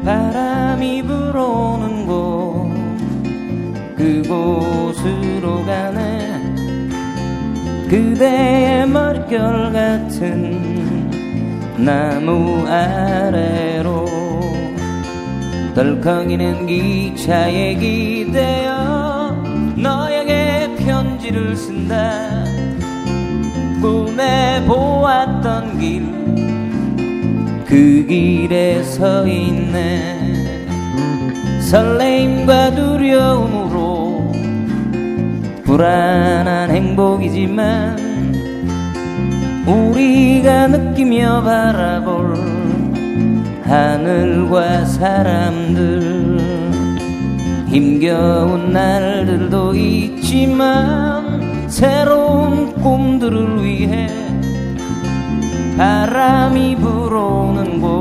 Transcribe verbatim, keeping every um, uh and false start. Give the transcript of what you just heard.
바람이 불어오는 곳 그곳으로 가네. 그대의 머릿결 같은 나무 아래로 덜컹이는 기차에 기대어 너에게 편지를 쓴다. 꿈에 보았던 길 그 길에 서 있네. 설레임과 두려움으로 불안한 행복이지만 우리가 느끼며 바라볼 하늘과 사람들 힘겨운 날들도 있지만 새로운 꿈들을 위해 바람이 불어오는 곳